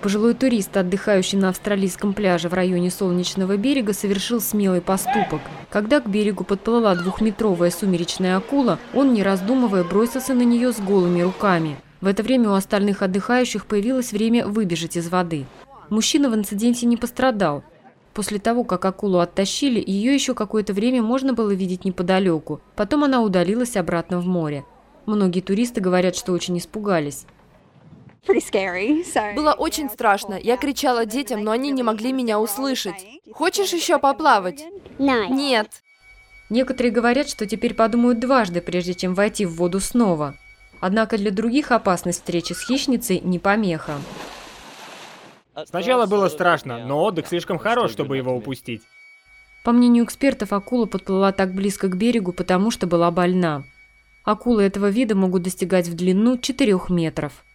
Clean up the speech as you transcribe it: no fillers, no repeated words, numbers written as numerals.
Пожилой турист, отдыхающий на австралийском пляже в районе Солнечного берега, совершил смелый поступок. Когда к берегу подплыла 2-метровая сумеречная акула, он, не раздумывая, бросился на нее с голыми руками. В это время у остальных отдыхающих появилось время выбежать из воды. Мужчина в инциденте не пострадал. После того, как акулу оттащили, ее еще какое-то время можно было видеть неподалеку. Потом она удалилась обратно в море. Многие туристы говорят, что очень испугались. Было очень страшно. Я кричала детям, но они не могли меня услышать. Хочешь еще поплавать? Нет. Некоторые говорят, что теперь подумают дважды, прежде чем войти в воду снова. Однако для других опасность встречи с хищницей не помеха. Сначала было страшно, но отдых слишком хорош, чтобы его упустить. По мнению экспертов, акула подплыла так близко к берегу, потому что была больна. Акулы этого вида могут достигать в длину 4 метров.